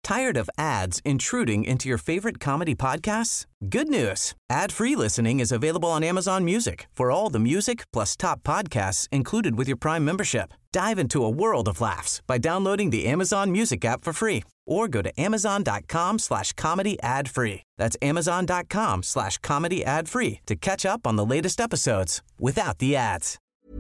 Tired of ads intruding into your favorite comedy podcasts? Good news. Ad-free listening is available on Amazon Music for all the music plus top podcasts included with your Prime membership. Dive into a world of laughs by downloading the Amazon Music app for free or go to amazon.com/comedy ad-free. That's amazon.com/comedy ad-free to catch up on the latest episodes without the ads.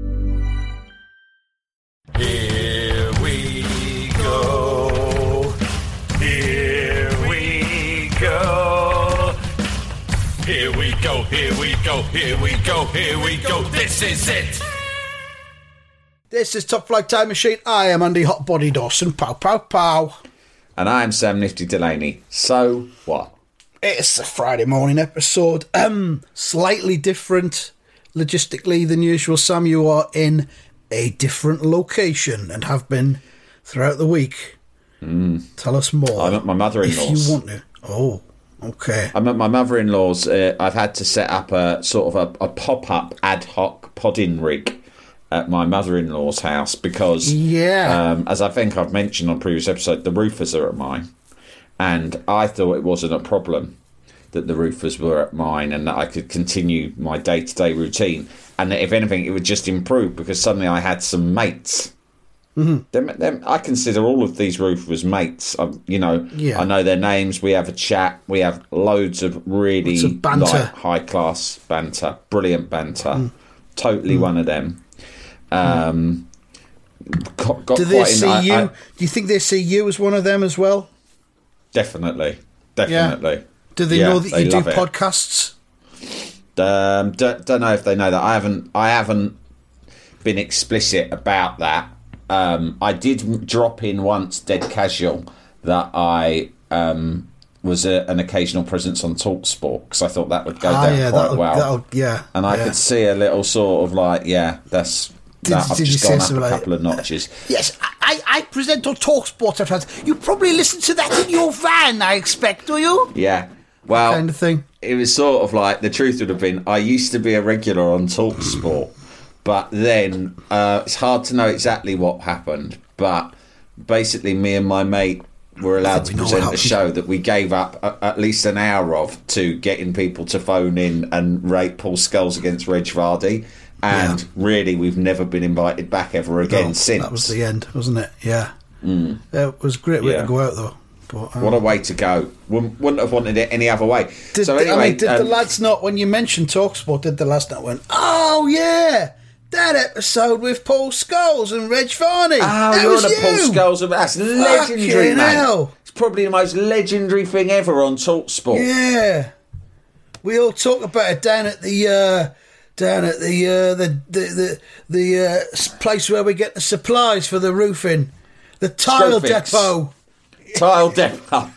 Here we go. Here we go. Here we go. Here we go. Here we go. Here we go. This is it. This is Top Flight Time Machine. I am Andy Hotbody Dawson. Pow, pow, pow. And I'm Sam Nifty Delaney. So what? It's a Friday morning episode. Slightly different logistically than usual. Sam, you are in a different location and have been throughout the week. Tell us more. I'm at my mother-in-law's. If you want to. Oh, okay. I'm at my mother-in-law's. I've had to set up a sort of a pop-up ad hoc podding rig at my mother-in-law's house because, as I think I've mentioned on a previous episode, the roofers are at mine. And I thought it wasn't a problem that the roofers were at mine and that I could continue my day-to-day routine. And that if anything, it would just improve because suddenly I had some mates. Mm-hmm. I consider all of these roofers mates. I know their names. We have a chat. We have loads of really high-class banter. Brilliant banter. Totally one of them. Do they see you? Do you think they see you as one of them as well? Definitely. Yeah. Do they know that you do podcasts? Don't know if they know that. I haven't been explicit about that. I did drop in once, dead casual, that I was an occasional presence on TalkSport because I thought that would go down quite well. And I could see a little sort of like, that's. I've just gone up a couple of notches. Yes, I present on TalkSport. You probably listen to that in your van, I expect, do you? Yeah. Well, kind of thing. It was sort of like, the truth would have been, I used to be a regular on TalkSport, but then it's hard to know exactly what happened. But basically, me and my mate were allowed to present a show that we gave up at least an hour of to getting people to phone in and rate Paul Scholes against Reg Vardy. And really, we've never been invited back ever again since. That was the end, wasn't it? Yeah. It was a great way to go out, though. But, what a way to go. Wouldn't have wanted it any other way. Did the lads not, when you mentioned TalkSport, did the lads not went, oh, yeah, that episode with Paul Scholes and Reg Varney? Oh, you're on a Paul Scholes. That's legendary, mate. It's probably the most legendary thing ever on TalkSport. Yeah. We all talk about it down at the place where we get the supplies for the roofing, the tile depot. Tile depot.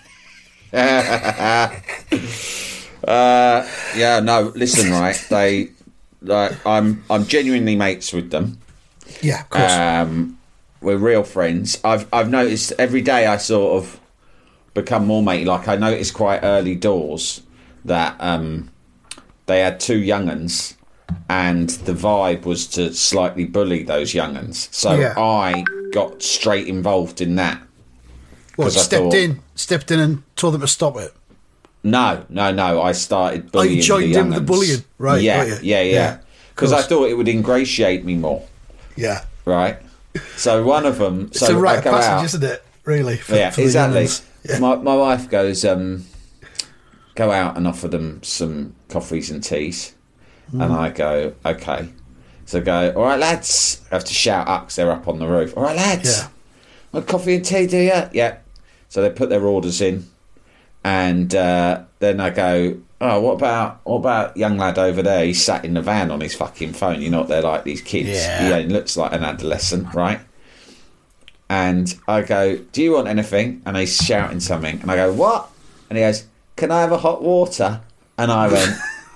Listen, right? I'm genuinely mates with them. Yeah, of course. We're real friends. I've noticed every day I sort of become more matey. Like I noticed quite early doors that they had two young'uns. And the vibe was to slightly bully those young'uns. So I got straight involved in that. What, stepped in and told them to stop it? No. I started bullying the young'uns. Oh, you joined in with the bullying? Right. Yeah. Because I thought it would ingratiate me more. Yeah. Right? So one of them... It's a rite of passage, isn't it? Really? For exactly. Yeah. My wife goes, go out and offer them some coffees and teas. And I go, okay. So I go, all right, lads. I have to shout up because they're up on the roof. All right, lads. Want coffee and tea, do you? Yeah. So they put their orders in. And then I go, oh, what about young lad over there? He's sat in the van on his fucking phone. You know what they're like, these kids. Yeah. He looks like an adolescent, right? And I go, do you want anything? And he's shouting something. And I go, what? And he goes, can I have a hot water? And I went...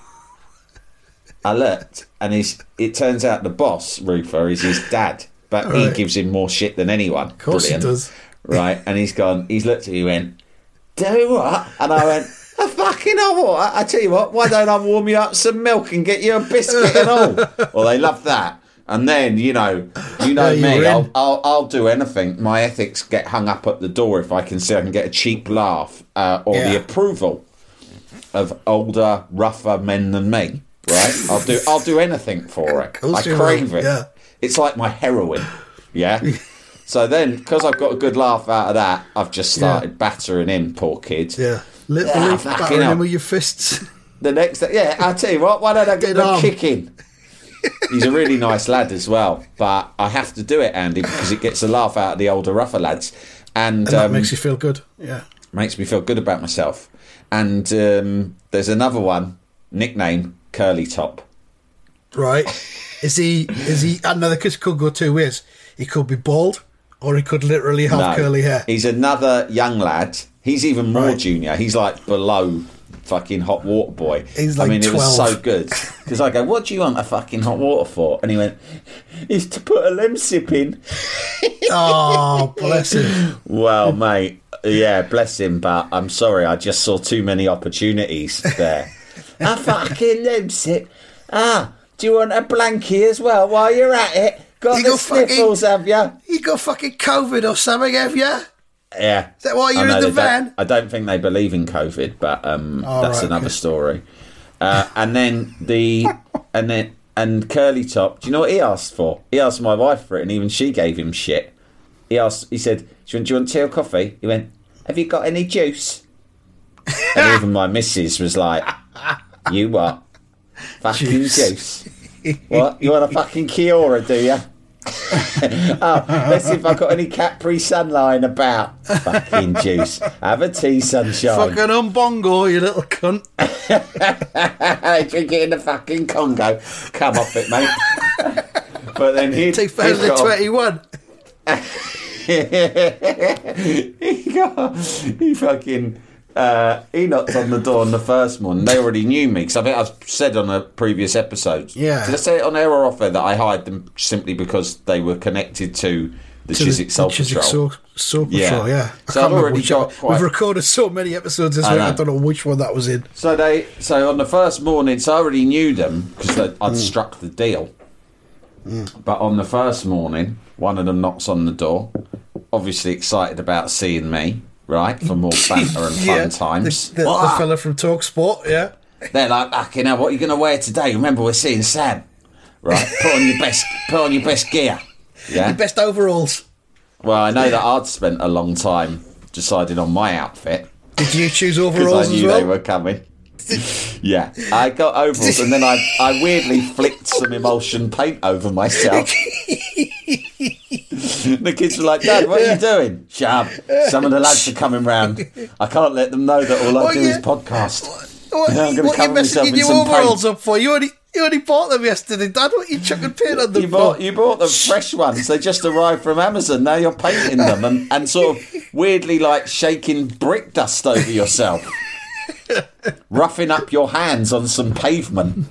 I looked, and it turns out the boss, roofer, is his dad, but he gives him more shit than anyone. Of course he does. Right, and he's looked at me and went, do what? And I went, a fucking hot water? I tell you what, why don't I warm you up some milk and get you a biscuit and all? Well, they love that. And then, you know me, I'll do anything. My ethics get hung up at the door if I can see I can get a cheap laugh or the approval of older, rougher men than me. Right? I'll do anything for it. I crave it. Yeah. It's like my heroin. Yeah. So then, because I've got a good laugh out of that, I've just started battering him, poor kid. Yeah. Literally battering him with your fists. The next day, I'll tell you what, why don't I get the kicking? He's a really nice lad as well, but I have to do it, Andy, because it gets a laugh out of the older, rougher lads. And that makes you feel good, Makes me feel good about myself. And there's another one, nickname, Curly Top. Right. Is he, another kiss could go two ways. He could be bald, or he could literally have curly hair. He's another young lad. He's even more junior. He's like below fucking hot water boy. He's like 12. It was so good because I go, what do you want a fucking hot water for? And he went, it's to put a lemsip in. Oh, bless him. Well, mate, yeah, bless him, but I'm sorry, I just saw too many opportunities there. A fucking lemsip. Do you want a blankie as well while you're at it? Got the sniffles, have you? You got fucking COVID or something, have you? Yeah. Is that why you're in the van? I don't think they believe in COVID, but that's another story. And Curly Top, do you know what he asked for? He asked my wife for it, and even she gave him shit. He said, do you want tea or coffee? He went, have you got any juice? And even my missus was like, you what? Fucking juice. What? You want a fucking Kiora, do you? Let's see if I've got any Capri Sun lying about. Fucking juice. Have a tea, sunshine. Fucking umbongo, you little cunt. Drink it in the fucking Congo. Come off it, mate. But then he 2021. He knocked on the door on the first one. They already knew me because I think I've said on a previous episode. Yeah. Did I say it on air or off air that I hired them simply because they were connected to the Chiswick Soul Patrol? Soul Patrol, yeah. So I've already got We've recorded so many episodes this week. I don't know which one that was in. So on the first morning, I already knew them because I'd struck the deal. But on the first morning, one of them knocks on the door, obviously excited about seeing me. Right, for more banter and fun times. The fella from TalkSport, yeah. They're like, fucking hell, what are you going to wear today? Remember, we're seeing Sam. Right, put on your best gear. Yeah, your best overalls. Well, I know that I'd spent a long time deciding on my outfit. Did you choose overalls as well? Because I knew they were coming. Yeah, I got overalls and then I weirdly flicked some emulsion paint over myself. The kids were like, Dad, what are you doing? Shut up. Some of the lads are coming round. I can't let them know that all I do is podcast. What are you messing your overalls up for? You only bought them yesterday, Dad. What are you chucking paint on them for? You bought them fresh ones. They just arrived from Amazon. Now you're painting them and sort of weirdly like shaking brick dust over yourself. Roughing up your hands on some pavement.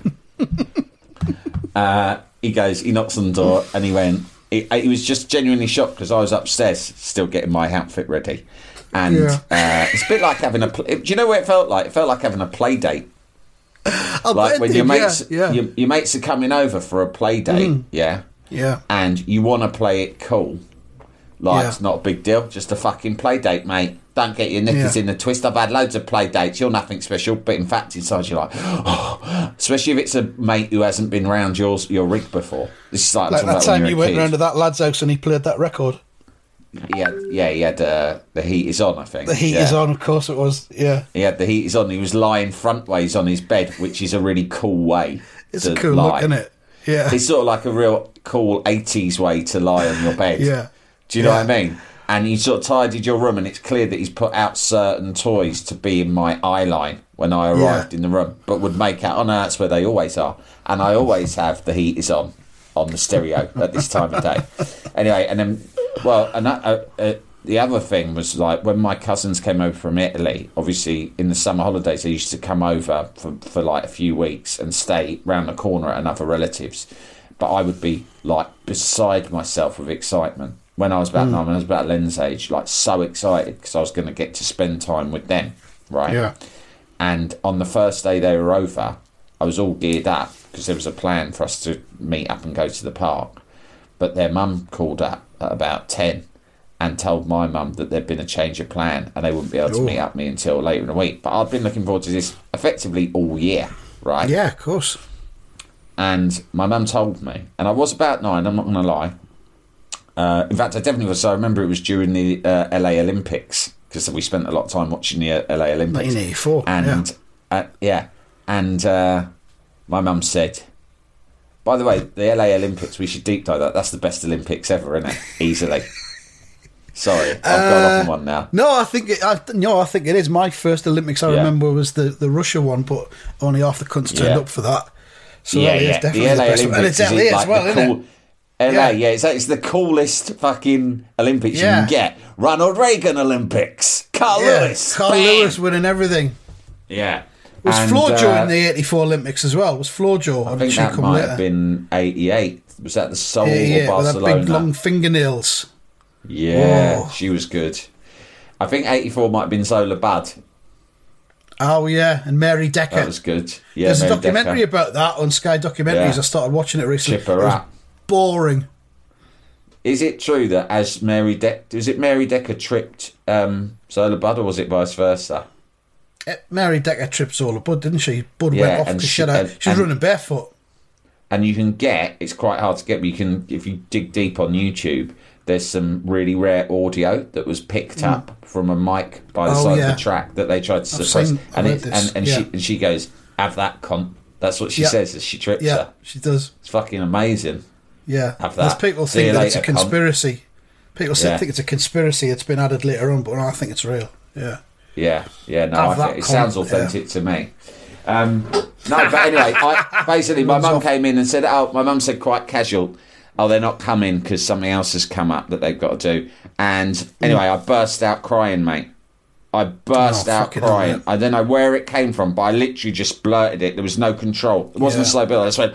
He knocks on the door and he went, he was just genuinely shocked because I was upstairs still getting my outfit ready. And it's a bit like having do you know what it felt like? It felt like having a play date. Like when your mates are coming over for a play date, yeah, and you want to play it cool. Like, it's not a big deal, just a fucking play date, mate. Don't get your knickers in the twist. I've had loads of play dates. You're nothing special, but in fact, inside you're like, oh. Especially if it's a mate who hasn't been round your rig before. This is like that time you went round to that lad's house and he played that record. He had The Heat Is On, I think. The Heat Is On, of course it was, yeah. He had The Heat Is On. He was lying frontways on his bed, which is a really cool way It's a cool look, isn't it? Yeah. It's sort of like a real cool 80s way to lie on your bed. Yeah. Do you know what I mean? And you sort of tidied your room, and it's clear that he's put out certain toys to be in my eye line when I arrived in the room, but would make out, oh no, that's where they always are. And I always have The Heat Is On the stereo at this time of day. Anyway, and then, the other thing was like when my cousins came over from Italy, obviously in the summer holidays, they used to come over for like a few weeks and stay round the corner at another relative's. But I would be like beside myself with excitement. When I was about 9, when I was about Len's age, like so excited because I was going to get to spend time with them, right? Yeah. And on the first day they were over, I was all geared up because there was a plan for us to meet up and go to the park. But their mum called up at about 10 and told my mum that there'd been a change of plan and they wouldn't be able to meet up me until later in the week. But I'd been looking forward to this effectively all year, right? Yeah, of course. And my mum told me, and I was about 9, I'm not going to lie. In fact, I definitely was. So I remember it was during the LA Olympics, because we spent a lot of time watching the LA Olympics. 1984. And my mum said, by the way, the LA Olympics, we should deep dive that. That's the best Olympics ever, isn't it? Easily. Sorry, I've gone off on one now. No, I think it is. My first Olympics I remember was the Russia one, but only half the cunts turned up for that. So it's definitely the best one. And it's LA as well, isn't it? LA, it's the coolest fucking Olympics you can get. Ronald Reagan Olympics. Carl Lewis. Carl Lewis winning everything. Yeah. Was Flojo in the 84 Olympics as well? Was Flojo? I think that might have been 88. Was that the Seoul or Barcelona? With that big long fingernails. Yeah, she was good. I think 84 might have been Zola Budd. Oh, yeah, and Mary Decker. That was good. Yeah, there's a documentary about that on Sky Documentaries. I started watching it recently. Chip her up. Boring. Is it true that as Mary Decker tripped Zola Budd, or was it vice versa? Mary Decker tripped Zola Budd, didn't she? Budd went off because she was running barefoot. And you can get, it's quite hard to get, but you can, if you dig deep on YouTube, there's some really rare audio that was picked up from a mic by the side of the track that they tried to suppress. And she goes, "Have that, cunt." That's what she says as she trips her. Yeah, she does. It's fucking amazing. Yeah. Have that. There's people think that it's a conspiracy. People think it's a conspiracy. It's been added later on, but I think it's real. Yeah. Yeah. No, I think it sounds authentic to me. No, but anyway, my mum came in and said, my mum said quite casual, they're not coming because something else has come up that they've got to do. And anyway, I burst out crying, mate. I burst out crying. I don't know where it came from, but I literally just blurted it. There was no control. It wasn't a slow build. I just went,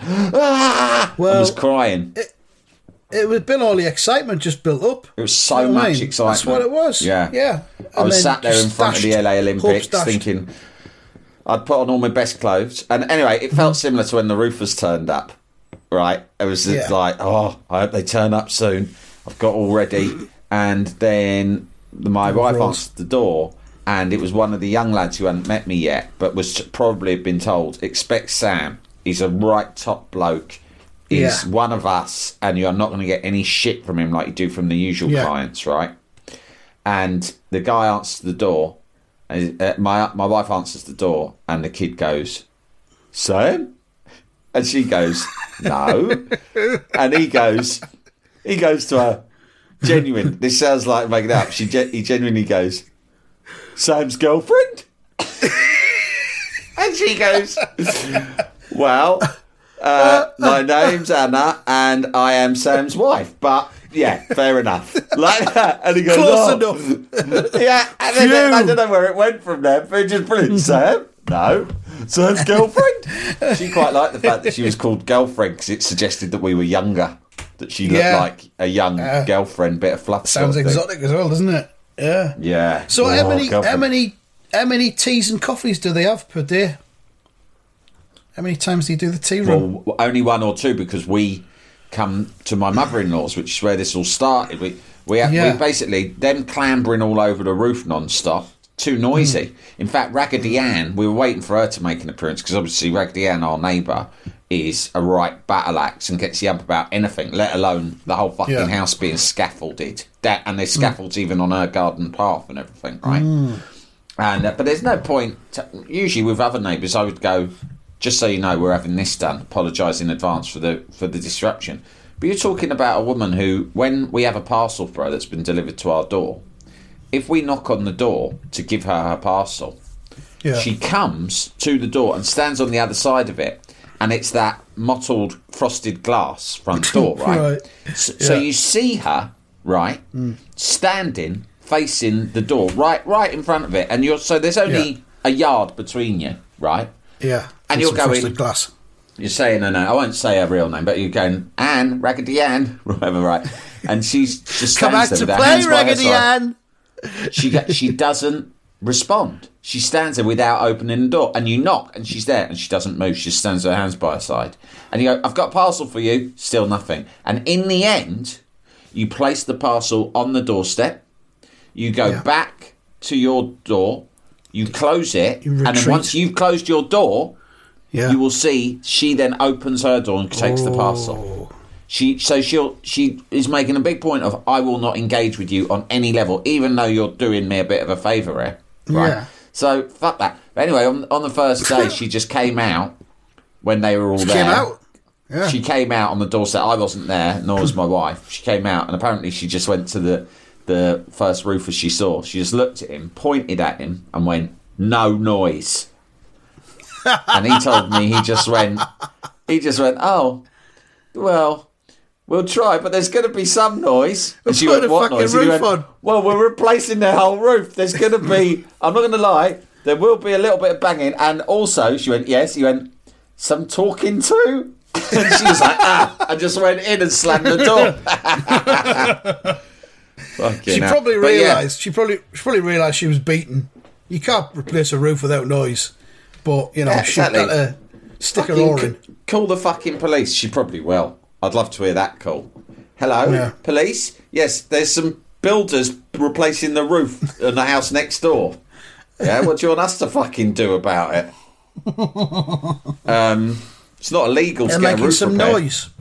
I was crying. It was been all the excitement just built up. It was so much excitement. That's what it was. Yeah. I was sat there in front of the LA Olympics thinking I'd put on all my best clothes. And anyway, it felt similar to when the Roofers turned up. Right, it was like, I hope they turn up soon. I've got all ready, and then my wife answered the door, and it was one of the young lads who hadn't met me yet, but was probably been told, "Expect Sam. He's a right top bloke. He's one of us, and you are not going to get any shit from him like you do from the usual clients, right?" And the guy answers the door. My wife answers the door, and the kid goes, "Sam?" And she goes, "No." And he goes to her, genuine. This sounds like making it up. He genuinely goes, "Sam's girlfriend?" And she goes, "Well, my name's Anna and I am Sam's wife, but yeah, fair enough." Like that. And he goes, "Close enough." Yeah, and then I don't know where it went from there, but it just brilliant. "Sam? No. Sam's girlfriend?" She quite liked the fact that she was called girlfriend because it suggested that we were younger, that she looked like a young girlfriend, bit of fluff. Sounds exotic as well, doesn't it? Yeah. Yeah. So how many teas and coffees do they have per day? How many times do you do the tea run? Well, only 1 or 2, because we come to my mother-in-law's, which is where this all started. We basically, them clambering all over the roof non-stop, too noisy. In fact, Raggedy Ann, we were waiting for her to make an appearance, because obviously Raggedy Ann, our neighbour, is a right battle axe and gets you up about anything, let alone the whole fucking house being scaffolded. And there's scaffolds even on her garden path and everything, right? And but there's no point. Usually with other neighbours, I would go, "Just so you know, we're having this done. Apologise in advance for the disruption." But you're talking about a woman who, when we have a parcel for her that's been delivered to our door, if we knock on the door to give her parcel, she comes to the door and stands on the other side of it, and it's that mottled frosted glass front door, right? So you see her, right, standing facing the door, right in front of it, and there's only a yard between you, right? Yeah. And you're going, glass. You're saying her name. I won't say her real name, but you're going, "Anne, Raggedy Ann," whatever, right? And she's just come out to play, Raggedy Ann. She doesn't respond. she stands there without opening the door, and you knock, and she's there, and she doesn't move. She just stands with her hands by her side, and you go, "I've got a parcel for you." Still nothing. And in the end, you place the parcel on the doorstep. You go back to your door. You close it, and then once you've closed your door, you will see she then opens her door and takes the parcel. She is making a big point of, I will not engage with you on any level, even though you're doing me a bit of a favour here. Right? Yeah. So fuck that. But anyway, on the first day, she just came out when they were all there. Came out. Yeah. She came out on the doorstep. I wasn't there, nor was my wife. She came out, and apparently she just went to the first roofer she saw. She just looked at him, pointed at him, and went, "No noise." And he told me he just went, "Oh, well, we'll try, but there's going to be some noise." And she went, "What noise?" And he went, "Well, we're replacing the whole roof. There's going to be, I'm not going to lie, there will be a little bit of banging. And also," she went, "Yes." He went, "Some talking to?" And she was like, and just went in and slammed the door. She probably realised. She probably realised she was beaten. You can't replace a roof without noise, but you know, exactly. She's got to stick her oar in. Call the fucking police. She probably will. I'd love to hear that call. Hello, police. Yes, there's some builders replacing the roof on the house next door. Yeah, what do you want us to fucking do about it? It's not illegal to get a roof some repaired. Noise.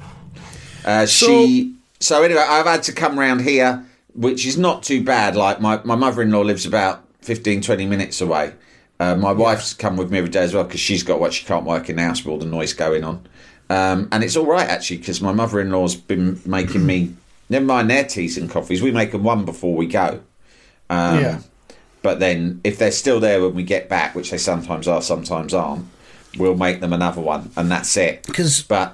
So anyway, I've had to come round here, which is not too bad. Like my mother-in-law lives about 15, 20 minutes away. My wife's come with me every day as well because she's got she can't work in the house with all the noise going on. And it's all right, actually, because my mother-in-law's been making me, never mind their teas and coffees, we make them one before we go. But then if they're still there when we get back, which they sometimes are, sometimes aren't, we'll make them another one, and that's it. But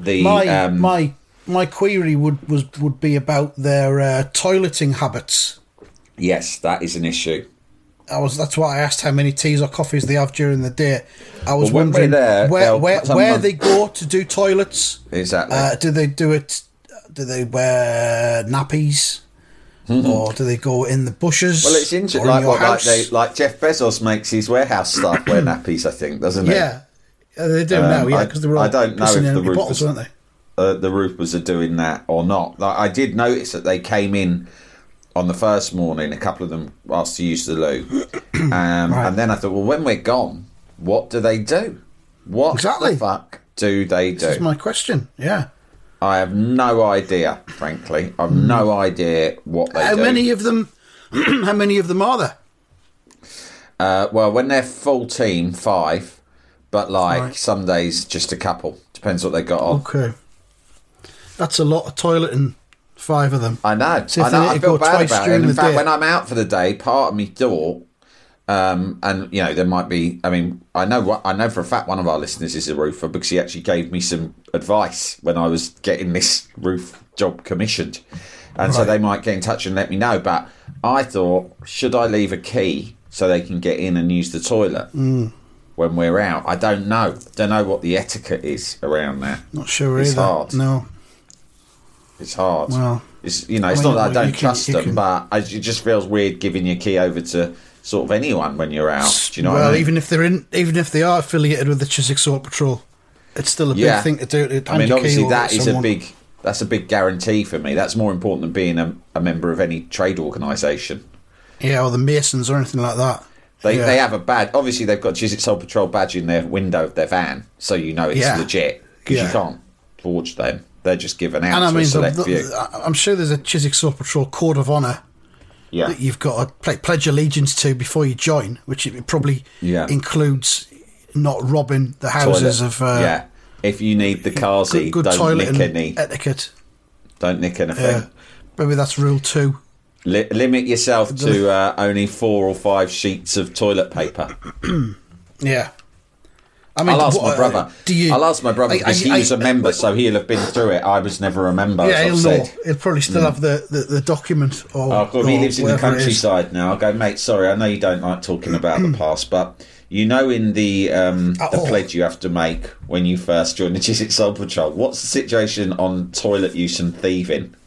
my query would be about their toileting habits. Yes, that is an issue. That's why I asked how many teas or coffees they have during the day. I was wondering where they go to do toilets. Exactly. Do they do it? Do they wear nappies? Or do they go in the bushes? Well, it's interesting. Like Jeff Bezos makes his warehouse staff wear nappies, I think, doesn't he? Yeah, they do now. Yeah, because they're all I don't know if the roofers, aren't they? The roofers are doing that or not. Like, I did notice that they came in on the first morning. A couple of them asked to use the loo, and then I thought, well, when we're gone, what do they do? What the fuck do they do? This is my question. Yeah. I have no idea, frankly. I've no idea what they do. How many of them are there? Well, when they're full team, 5. But some days just a couple. Depends what they got on. Okay. That's a lot of toileting, 5 of them. I know. I feel bad about it. And in fact, when I'm out for the day, part of me thought, and you know, there might be. I mean, I know for a fact one of our listeners is a roofer because he actually gave me some advice when I was getting this roof job commissioned, and so they might get in touch and let me know. But I thought, should I leave a key so they can get in and use the toilet when we're out? I don't know. Don't know what the etiquette is around that. Not sure it's either. Hard. No, it's hard. Well, it's not that I don't trust them, but it just feels weird giving your key over to sort of anyone when you're out. Do you know what I mean? even if they are affiliated with the Chiswick Salt Patrol, it's still a big thing to do. I mean, obviously that's a big guarantee for me. That's more important than being a member of any trade organisation. Yeah, or the Masons or anything like that. They have a badge. Obviously, they've got Chiswick Salt Patrol badge in their window of their van, so you know it's legit because you can't forge them. They're just given out to a select few. I'm sure there's a Chiswick Salt Patrol code of honour that you've got to pledge allegiance to before you join, which it probably includes not robbing the houses of... if you need the carsy, good don't nick any. Etiquette. Don't nick anything. Maybe that's rule 2. Limit yourself to only 4 or 5 sheets of toilet paper. Yeah. I mean, I'll ask my brother. I'll ask my brother because he was a member, so he'll have been through it. I was never a member. Yeah, he'll know. He'll probably still have the document. He lives in the countryside now. I'll go, mate. Sorry, I know you don't like talking about the past, but you know, in the pledge you have to make when you first join the Chiswick Salt Patrol, what's the situation on toilet use and thieving?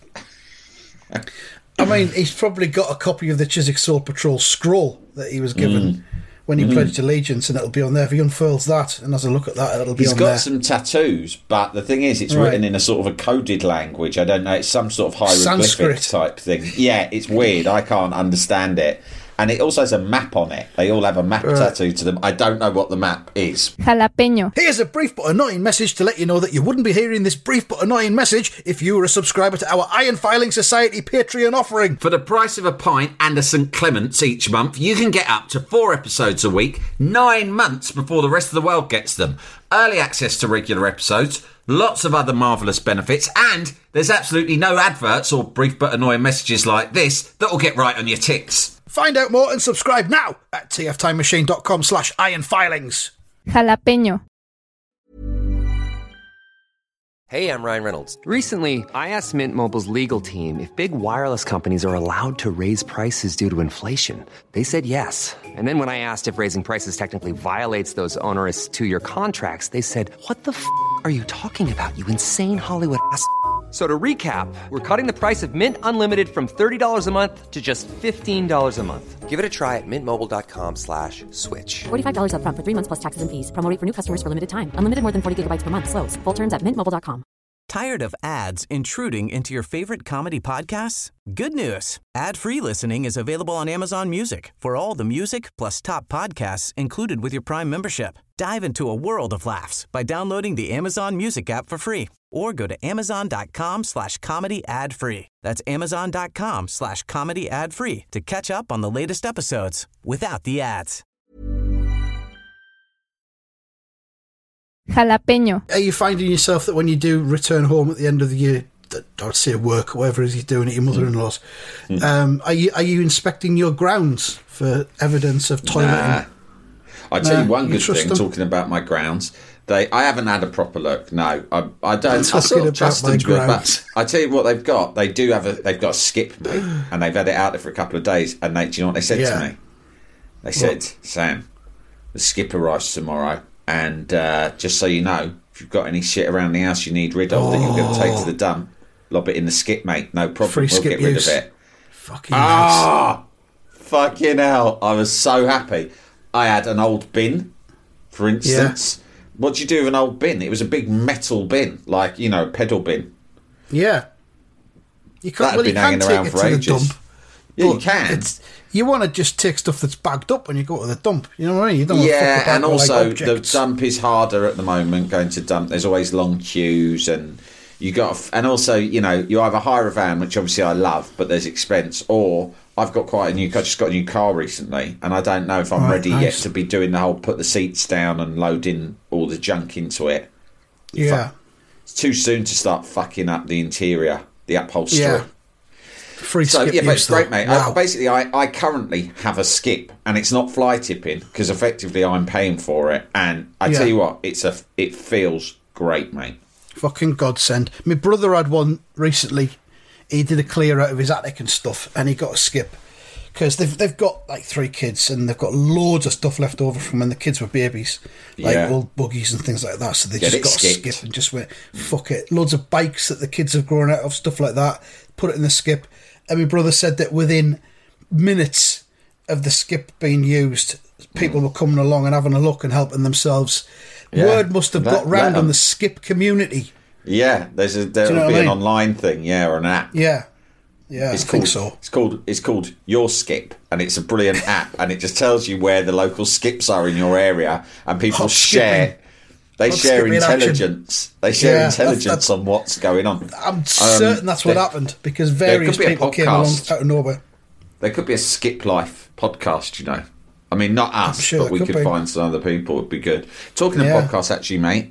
I mean, he's probably got a copy of the Chiswick Salt Patrol scroll that he was given when he pledged allegiance, and it'll be on there. If he unfurls that, and as I look at that, it'll be on there. He's got some tattoos, but the thing is, it's written in a sort of a coded language. I don't know. It's some sort of hieroglyphic Sanskrit type thing. Yeah, it's weird. I can't understand it. And it also has a map on it. They all have a map tattooed to them. I don't know what the map is. Jalapeño. Here's a brief but annoying message to let you know that you wouldn't be hearing this brief but annoying message if you were a subscriber to our Iron Filing Society Patreon offering. For the price of a pint and a St Clement's each month, you can get up to 4 episodes a week, 9 months before the rest of the world gets them. Early access to regular episodes, lots of other marvellous benefits, and there's absolutely no adverts or brief but annoying messages like this that will get right on your ticks. Find out more and subscribe now at tftimemachine.com/ironfilings. Jalapeño. Hey, I'm Ryan Reynolds. Recently, I asked Mint Mobile's legal team if big wireless companies are allowed to raise prices due to inflation. They said yes. And then when I asked if raising prices technically violates those onerous 2-year contracts, they said, "What the f*** are you talking about, you insane Hollywood ass?" So to recap, we're cutting the price of Mint Unlimited from $30 a month to just $15 a month. Give it a try at mintmobile.com/switch. $45 up front for 3 months plus taxes and fees. Promo rate for new customers for limited time. Unlimited more than 40 gigabytes per month. Slows full terms at mintmobile.com. Tired of ads intruding into your favorite comedy podcasts? Good news. Ad-free listening is available on Amazon Music for all the music plus top podcasts included with your Prime membership. Dive into a world of laughs by downloading the Amazon Music app for free or go to amazon.com/comedy ad-free. That's amazon.com/comedy ad-free to catch up on the latest episodes without the ads. Jalapeño. Are you finding yourself that when you do return home at the end of the year, I'd say work or whatever it is you're doing at your mother-in-law's, are you inspecting your grounds for evidence of toileting? Nah. I tell you one good thing, talking about my grounds. I haven't had a proper look. No, I don't. I sort of trust them. But I tell you what they've got. They've got a skip, mate, and they've had it out there for a couple of days. And do you know what they said to me? They said, "Sam, the skip arrives tomorrow, and just so you know, if you've got any shit around the house you need rid of that you're going to take to the dump, lob it in the skip, mate. No problem. We'll get rid of it." Fucking nice. Fucking hell! I was so happy. I had an old bin, for instance. Yeah. What do you do with an old bin? It was a big metal bin, like, a pedal bin. Yeah. You can't, that had been hanging around for ages. Yeah, you can. You want to just take stuff that's bagged up when you go to the dump. You know what I mean? You don't want to fuck and also the dump is harder at the moment. Going to dump, there's always long queues, and and also you either hire a van, which obviously I love, but there's expense, or I've got I just got a new car recently, and I don't know if I'm ready yet to be doing the whole put the seats down and loading all the junk into it. Yeah. It's too soon to start fucking up the interior, the upholstery. Yeah. Free skip but it's great, mate. Wow. I currently have a skip, and it's not fly tipping because effectively I'm paying for it. And I tell you what, it feels great, mate. Fucking godsend. My brother had one recently. He did a clear out of his attic and stuff, and he got a skip because they've got like 3 kids, and they've got loads of stuff left over from when the kids were babies, like old buggies and things like that. So they just got a skip and just went, fuck it. Loads of bikes that the kids have grown out of, stuff like that. Put it in the skip, and my brother said that within minutes of the skip being used, people were coming along and having a look and helping themselves. Word must have got round on the skip community. Yeah, there'll be an online thing, or an app. Yeah, I think so. It's called Your Skip, and it's a brilliant app, and it just tells you where the local skips are in your area, and people share. They share intelligence. They share intelligence on what's going on. I'm certain that's what happened because various people came along out of nowhere. There could be a Skip Life podcast, I mean, not us, but we could find some other people. It would be good. Talking of podcasts, actually, mate.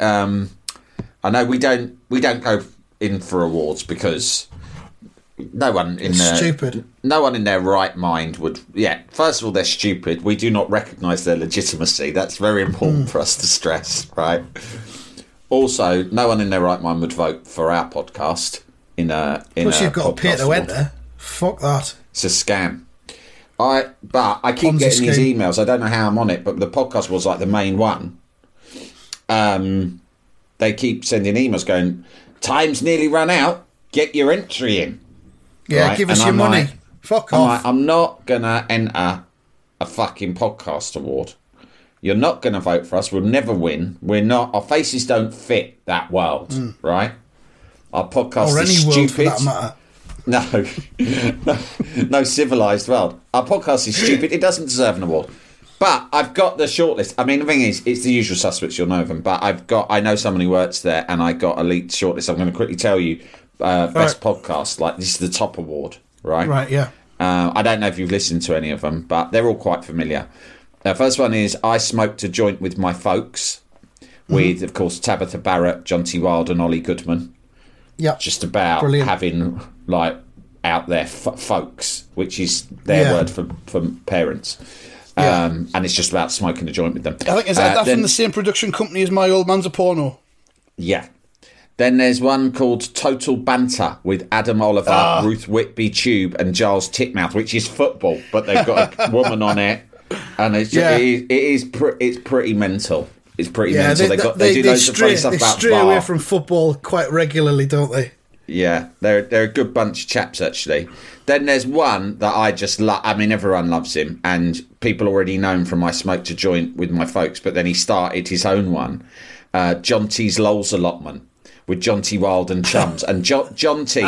I know we don't go in for awards because no one in their right mind would. Yeah, first of all, they're stupid. We do not recognise their legitimacy. That's very important for us to stress, right? Also, no one in their right mind would vote for our podcast Plus, you've got to pay to enter. Fuck that. It's a scam. But I keep getting these emails. I don't know how I'm on it, but the podcast was like the main one. They keep sending emails going, time's nearly run out, get your entry in. Yeah, give us your money. Fuck off. I'm not going to enter a fucking podcast award. You're not going to vote for us. We'll never win. We're not. Our faces don't fit that world, right? Our podcast or is any world stupid. for that matter. No civilized world. Our podcast is stupid. It doesn't deserve an award. But I've got the shortlist. I mean, the thing is, it's the usual suspects. You'll know them. But I know someone who works there, and I got a leaked shortlist. I'm going to quickly tell you, best podcast. Like, this is the top award, right? Right. Yeah. I don't know if you've listened to any of them, but they're all quite familiar. The first one is I Smoked a Joint with My Folks, with, of course, Tabitha Barrett, John T. Wilde, and Ollie Goodman. Yeah. Just about having, like, out there folks, which is their word for parents. And it's just about smoking a joint with them. I think, is that from the same production company as My Old Man's a Porno? Yeah. Then there's one called Total Banter with Adam Oliver, Ruth Whitby Tube, and Giles Titmouth, which is football, but they've got a woman on it, and it's pretty mental. It's pretty mental. They do loads of funny stuff about they stray away from football quite regularly, don't they? Yeah, they're a good bunch of chaps, actually. Then there's one that I just love. I mean, everyone loves him, and people already know him from I Smoked a Joint with My Folks, but then he started his own one, John T's Lowell's Allotment, with John T. Wilde and Chums. And John T,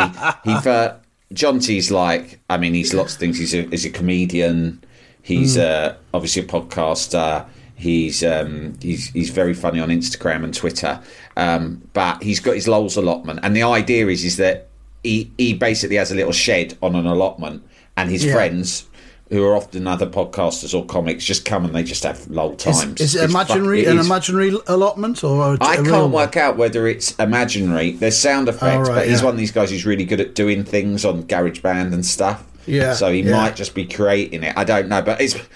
John T's like, I mean, he's lots of things. He's a comedian. He's obviously a podcaster. He's very funny on Instagram and Twitter. But he's got his Lowell's Allotment. And the idea is that he basically has a little shed on an allotment, and his friends, who are often other podcasters or comics, just come and they just have lol times. Is it imaginary allotment? Or I can't work out whether it's imaginary. There's sound effects, but he's one of these guys who's really good at doing things on GarageBand and stuff. Yeah. So he might just be creating it. I don't know, but it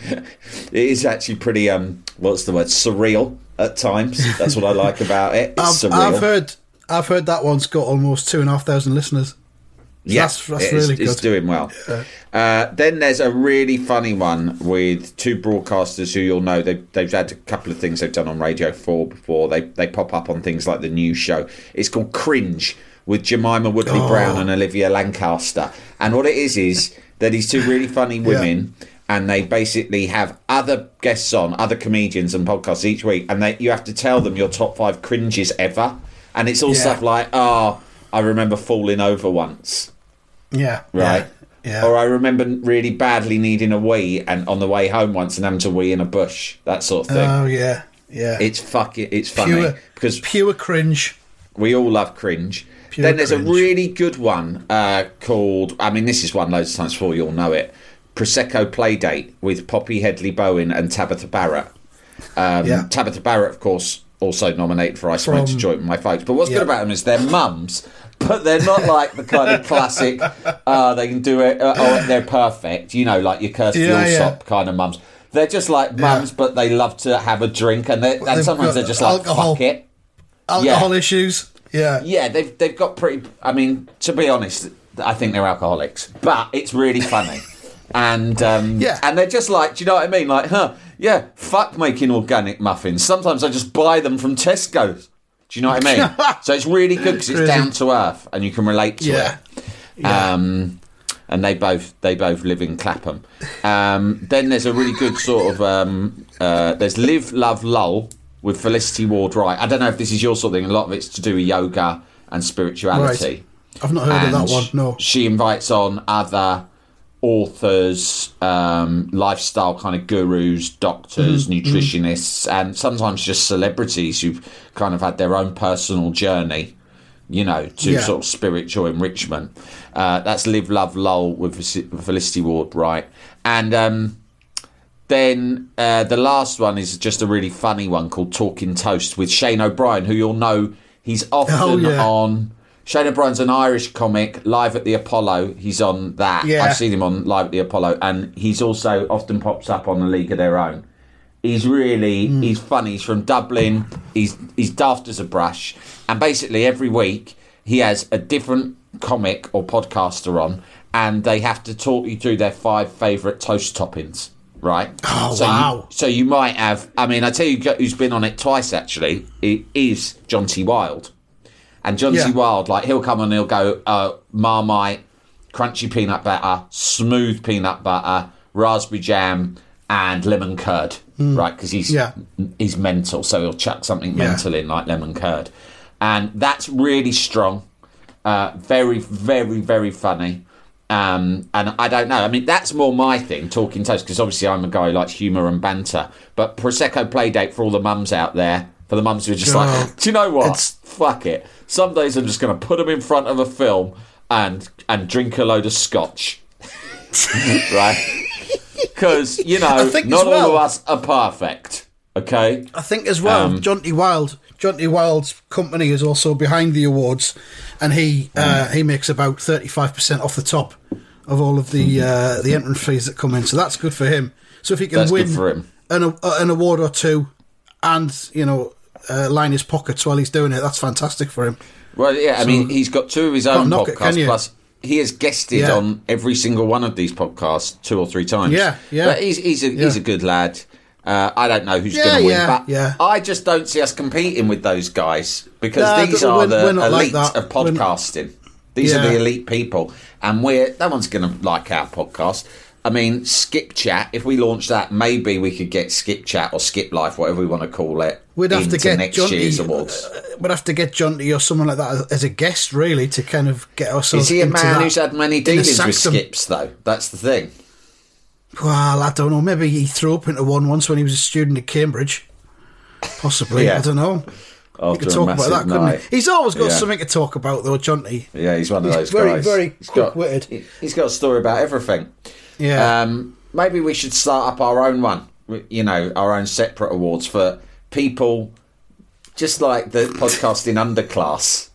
is actually pretty what's the word? Surreal at times. That's what I like about it. It's surreal. I've heard that one's got almost 2,500 listeners. So yes, that's really good. It's doing well. Yeah. Then there's a really funny one with two broadcasters who you'll know. They've had a couple of things they've done on Radio 4 before. They pop up on things like the news show. It's called Cringe, with Jemima Woodley-Brown and Olivia Lancaster. And what it is that these two really funny women, and they basically have other guests on, other comedians and podcasts each week, and you have to tell them your top 5 cringes ever. And it's all stuff like, I remember falling over once. Yeah. Right? Yeah. Or I remember really badly needing a wee and on the way home once and having to wee in a bush. That sort of thing. Oh, yeah. Yeah. It's funny. Because pure cringe. We all love cringe. Then there's a really good one called, I mean, this is one loads of times before, you'll know it, Prosecco Playdate with Poppy Headley-Bowen and Tabitha Barrett. Tabitha Barrett, of course, also nominated for I Smoked a Joint with My Folks. But what's good about them is they're mums, but they're not like the kind of classic, they can do it, or they're perfect, you know, like your Kirsty Allsop kind of mums. They're just like mums, but they love to have a drink, and sometimes they're just like, fuck it. Alcohol issues. Yeah, they've got pretty... I mean, to be honest, I think they're alcoholics, but it's really funny. And and they're just like, do you know what I mean? Like, fuck making organic muffins. Sometimes I just buy them from Tesco's. Do you know what I mean? So it's really good because it's down to earth and you can relate to it. Yeah. And they both live in Clapham. Then there's a really good sort of... there's Live, Love, Lull with Felicity Ward-Wright. I don't know if this is your sort of thing. A lot of it's to do with yoga and spirituality. Right. I've not heard of that one, no. She invites on other authors, lifestyle kind of gurus, doctors, nutritionists, and sometimes just celebrities who've kind of had their own personal journey, you know, to sort of spiritual enrichment. That's Live, Love, Lull with Felicity Ward-Wright. And then the last one is just a really funny one called Talking Toast with Shane O'Brien, who you'll know he's often on... Shane O'Brien's an Irish comic, Live at the Apollo. He's on that. Yeah. I've seen him on Live at the Apollo. And he's also often pops up on A League of Their Own. He's really... He's funny. He's from Dublin. He's daft as a brush. And basically every week he has a different comic or podcaster on, and they have to talk you through their 5 favourite toast toppings. Right? Oh, wow. So you might have... I mean, I tell you who's been on it twice, actually. It is John T. Wilde. And John T. Wilde, like, he'll come and he'll go, Marmite, crunchy peanut butter, smooth peanut butter, raspberry jam, and lemon curd, right? Because he's mental, so he'll chuck something mental in like lemon curd. And that's really strong. Very, very, very funny. And I don't know. I mean, that's more my thing, talking toast, because obviously I'm a guy who likes humour and banter. But Prosecco Playdate for all the mums out there, for the mums who are just like, do you know what? Fuck it. Some days I'm just going to put them in front of a film and drink a load of scotch. Right? Because, you know, not all of us are perfect. Okay? I think as well, Jonty Wild's company is also behind the awards, and he makes about 35% off the top of all of the entrance fees that come in. So that's good for him. So if he can win an award or two, and line his pockets while he's doing it, that's fantastic for him. Well, yeah, I mean, he's got 2 of his own podcasts, plus he has guested on every single one of these podcasts 2 or 3 times. Yeah. But he's a good lad. I don't know who's going to win, but I just don't see us competing with those guys, because these are the elite of podcasting. These are the elite people, and no one's going to like our podcast. I mean, Skip Chat, if we launch that, maybe we could get Skip Chat or Skip Life, whatever we want to call it, we'd have to get next year's awards. We'd have to get Jonty or someone like that as a guest, really, to kind of get ourselves into that. Is he a man who's had many dealings with Skips, though? That's the thing. Well, I don't know. Maybe he threw up into one once when he was a student at Cambridge. Possibly. I don't know. He could talk about that, couldn't he? He's always got something to talk about, though, Jonty. Yeah, he's one of those guys. Very quick-witted. He's got a story about everything. Yeah. Maybe we should start up our own one, our own separate awards for people just like the podcasting underclass.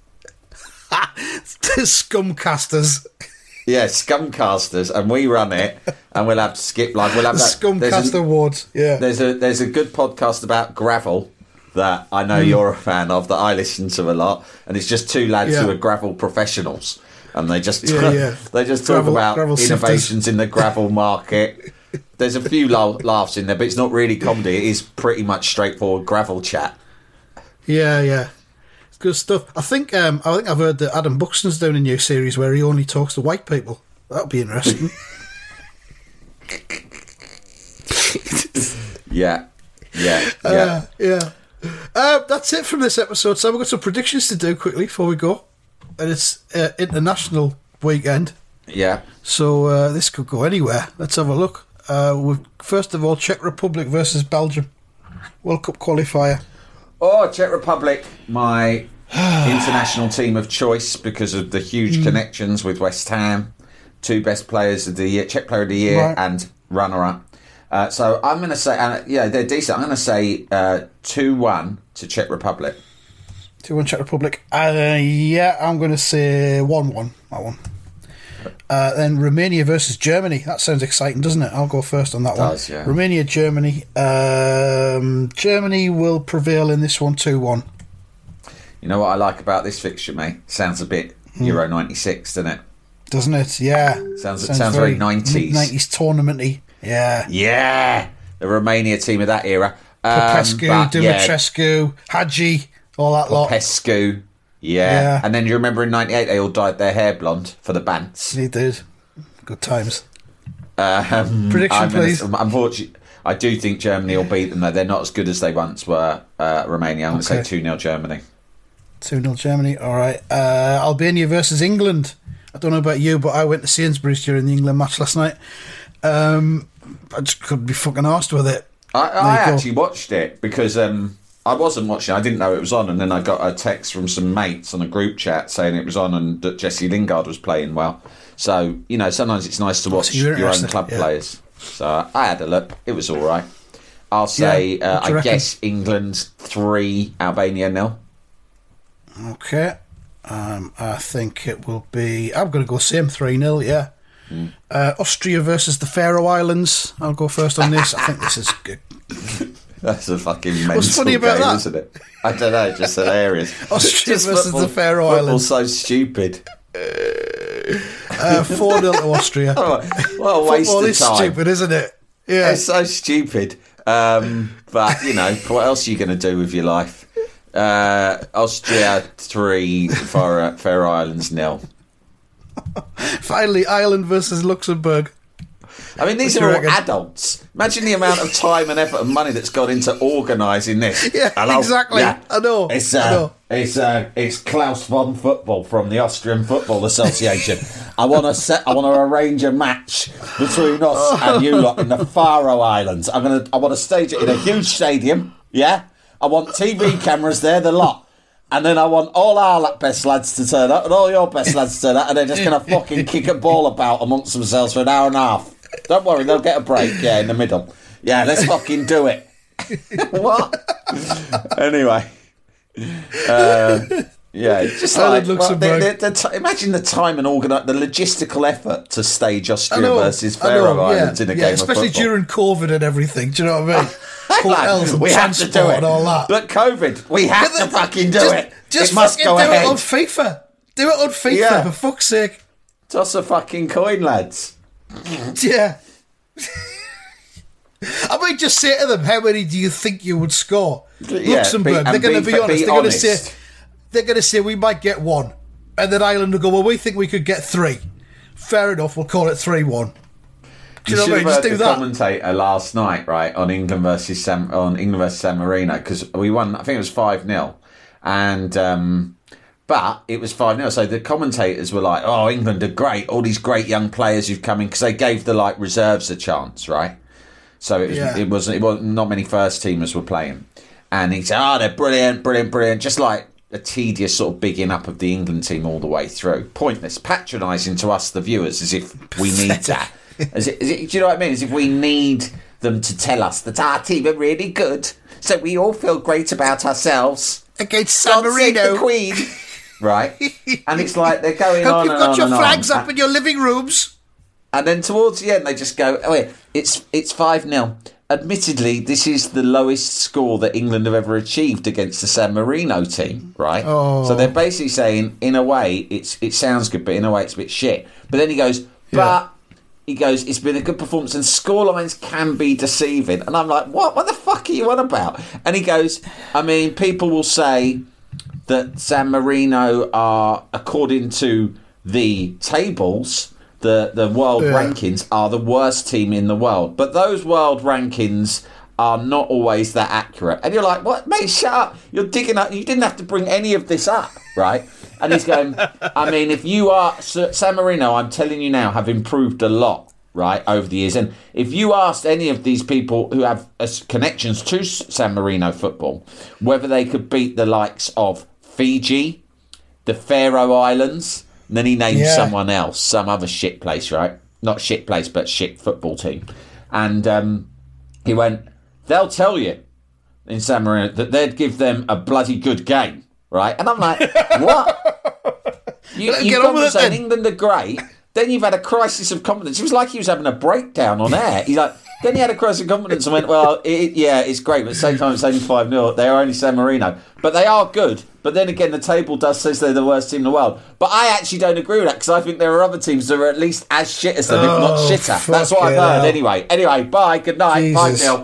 The Scumcasters. Yeah, Scumcasters, and we run it, and we'll have to Skip Live. We'll have the Scumcast Awards. Yeah. There's a good podcast about gravel that I know you're a fan of, that I listen to a lot, and it's just 2 lads who are gravel professionals. And they just talk about innovations in the gravel market. There's a few laughs in there, but it's not really comedy. It is pretty much straightforward gravel chat. Yeah. It's good stuff. I think I've heard that Adam Buxton's doing a new series where he only talks to white people. That'll be interesting. Yeah. That's it from this episode. So we've got some predictions to do quickly before we go. And it's international weekend. Yeah. So this could go anywhere. Let's have a look. First of all, Czech Republic versus Belgium. World Cup qualifier. Oh, Czech Republic, my international team of choice because of the huge connections with West Ham. 2 best players of the year, Czech Player of the Year and runner-up. So I'm going to say, they're decent. I'm going to say 2-1 to Czech Republic. 2-1 Czech Republic. I'm going to say 1-1, that one. Then Romania versus Germany. That sounds exciting, doesn't it? I'll go first on that one. Yeah. Romania, Germany. Germany will prevail in this one, 2-1. You know what I like about this fixture, mate? Sounds a bit Euro 96, doesn't it? Doesn't it? Yeah. Sounds very 90s. 90s tournament-y. Yeah. Yeah. The Romania team of that era. Popescu, Dumitrescu, Hadji, all that lot. Popescu. Yeah. And then you remember in 98 they all dyed their hair blonde for the Bants. They did. Good times. Prediction, please. Unfortunately, I do think Germany will beat them, though. They're not as good as they once were, Romania. I'm going to say 2-0 Germany. 2-0 Germany, all right. Albania versus England. I don't know about you, but I went to Sainsbury's during the England match last night. I just couldn't be fucking arsed with it. I actually watched it because I wasn't watching. I didn't know it was on, and then I got a text from some mates on a group chat saying it was on and that Jesse Lingard was playing well. So, sometimes it's nice to watch your own club players. So I had a look. It was all right. I'll say, I guess England 3, Albania 0. Okay. I think it will be... I'm going to go same 3-0, yeah. Austria versus the Faroe Islands. I'll go first on this. I think this is good. That's a fucking mental What's funny about game, that? Isn't it? I don't know, just hilarious. Austria versus the Faroe Islands. Football's so stupid. 4-0 to Austria. What a waste Football of is time. stupid, isn't it? Yeah. It's so stupid. But, what else are you going to do with your life? Austria 3, Faroe Islands 0. Finally, Ireland versus Luxembourg. I mean, these are all adults. Imagine the amount of time and effort and money that's gone into organising this. Yeah, Hello? exactly. Yeah. I know. It's Klaus von Football from the Austrian Football Association. I want to arrange a match between us and you lot in the Faroe Islands. I want to stage it in a huge stadium. Yeah, I want TV cameras there, the lot. And then I want all our best lads to turn up and all your best lads to turn up, and they're just going to fucking kick a ball about amongst themselves for an hour and a half. Don't worry, they'll get a break, in the middle. Yeah, let's fucking do it. What? Anyway. Just like... imagine the time and the logistical effort to stage Austria versus Faroe Islands in a game of football. Especially during COVID and everything, do you know what I mean? Hotels and we have to do it. And all that. But COVID, we have to fucking do it. Just it must go ahead. Do it on FIFA. Do it on FIFA, for fuck's sake. Toss a fucking coin, lads. Yeah. I might just say to them, how many do you think you would score? Luxembourg, they're going to be honest. They're going to say we might get 1. And then Ireland will go, well, we think we could get 3. Fair enough, we'll call it 3-1. You should have heard the commentator last night, right, on England versus San Marino, because we won. I think it was 5-0, and but it was 5-0. So the commentators were like, "Oh, England are great! All these great young players who've come in," because they gave the reserves a chance, right? So it wasn't not many first teamers were playing, and he said, "Oh, they're brilliant, brilliant, brilliant," just like a tedious sort of bigging up of the England team all the way through, pointless, patronising to us, the viewers, as if we need that. Do you know what I mean? As if we need them to tell us that our team are really good, so we all feel great about ourselves. Against San Marino. The Queen. Right? And it's like they're going on and on. You've got your flags up in your living rooms. And then towards the end, they just go, oh, wait, it's 5-0. Admittedly, this is the lowest score that England have ever achieved against the San Marino team, right? Oh. So they're basically saying, in a way, it sounds good, but in a way, it's a bit shit. But then he goes, He goes, it's been a good performance and scorelines can be deceiving. And I'm like, what? What the fuck are you on about? And he goes, I mean, people will say that San Marino are, according to the tables, the world rankings, are the worst team in the world. But those world rankings are not always that accurate. And you're like, what? Mate, shut up. You're digging up. You didn't have to bring any of this up, right? And he's going, I mean, if you are... San Marino, I'm telling you now, have improved a lot, right, over the years. And if you asked any of these people who have connections to San Marino football, whether they could beat the likes of Fiji, the Faroe Islands, and then he named someone else, some other shit place, right? Not shit place, but shit football team. And he went, they'll tell you in San Marino that they'd give them a bloody good game. Right? And I'm like, what? You've gone from saying England are great, then you've had a crisis of confidence. It was like he was having a breakdown on air. He's like, then he had a crisis of confidence and went, well, it's great, but at the same time it's only 5-0. They are only San Marino. But they are good. But then again, the table does say they're the worst team in the world. But I actually don't agree with that, because I think there are other teams that are at least as shit as them, if not shitter. That's what I've heard anyway. Anyway, bye, good night, 5-0.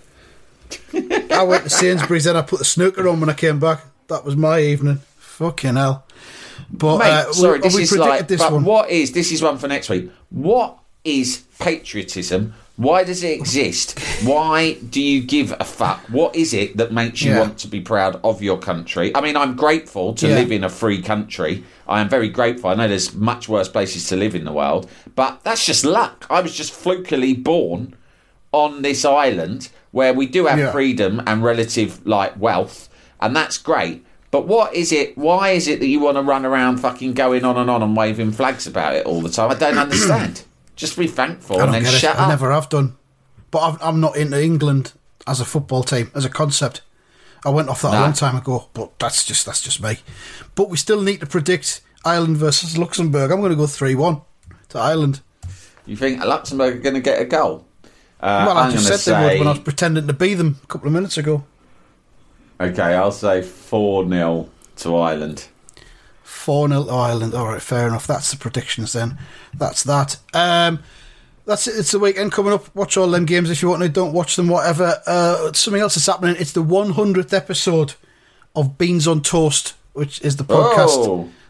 I went to Sainsbury's, then I put the snooker on when I came back. That was my evening. Fucking hell. But, mate, sorry, this is like... This but one? This is one for next week. What is patriotism? Why does it exist? Why do you give a fuck? What is it that makes you want to be proud of your country? I mean, I'm grateful to live in a free country. I am very grateful. I know there's much worse places to live in the world, but that's just luck. I was just flukily born on this island where we do have freedom and relative wealth, and that's great. But what is it? Why is it that you want to run around fucking going on and waving flags about it all the time? I don't understand. Just be thankful and then shut up. I never have done. But I'm not into England as a football team, as a concept. I went off that a long time ago, but that's just me. But we still need to predict Ireland versus Luxembourg. I'm going to go 3-1 to Ireland. You think Luxembourg are going to get a goal? Well, I just said they would when I was pretending to be them a couple of minutes ago. Okay, I'll say 4-0 to Ireland. 4-0 to Ireland. All right, fair enough. That's the predictions then. That's that. That's it. It's the weekend coming up. Watch all them games if you want to. Don't watch them, whatever. Something else is happening. It's the 100th episode of Beans on Toast, which is the podcast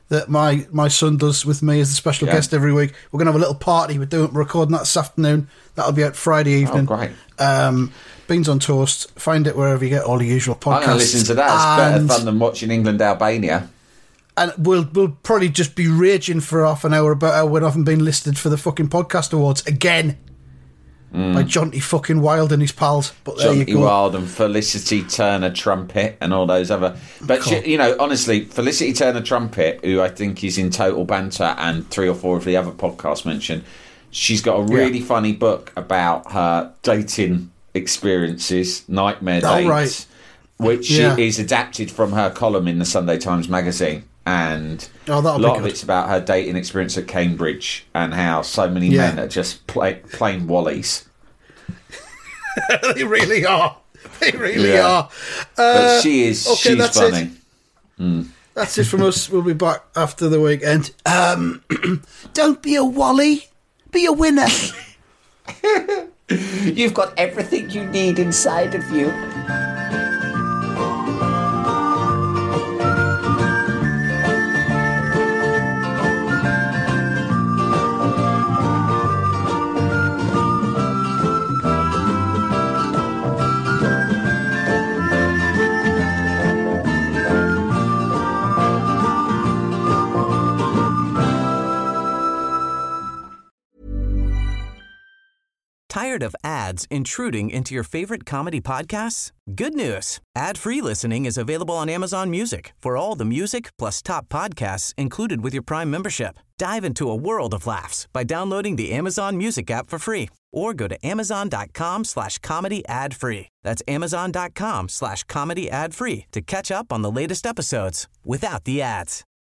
that my son does with me as a special guest every week. We're going to have a little party. We're recording that this afternoon. That'll be out Friday evening. Oh, great. Beans on Toast. Find it wherever you get all the usual podcasts. I'm going to listen to that. It's better fun than watching England-Albania. And we'll probably just be raging for half an hour about how we haven't been listed for the fucking podcast awards again by Jonty fucking Wild and his pals. But there you go. Jonty Wild and Felicity Turner Trumpet and all those other. But she, honestly, Felicity Turner Trumpet, who I think is in Total Banter and 3 or 4 of the other podcasts mentioned, she's got a really funny book about her dating experiences, nightmare dates, which is adapted from her column in the Sunday Times magazine. And a lot of it's about her dating experience at Cambridge and how so many men are just plain wallies. They really are. They really are. But she's funny. That's it from us. We'll be back after the weekend. Don't be a wally. Be a winner. You've got everything you need inside of you. Tired of ads intruding into your favorite comedy podcasts? Good news. Ad-free listening is available on Amazon Music for all the music plus top podcasts included with your Prime membership. Dive into a world of laughs by downloading the Amazon Music app for free or go to amazon.com/comedy ad-free. That's amazon.com/comedy ad-free to catch up on the latest episodes without the ads.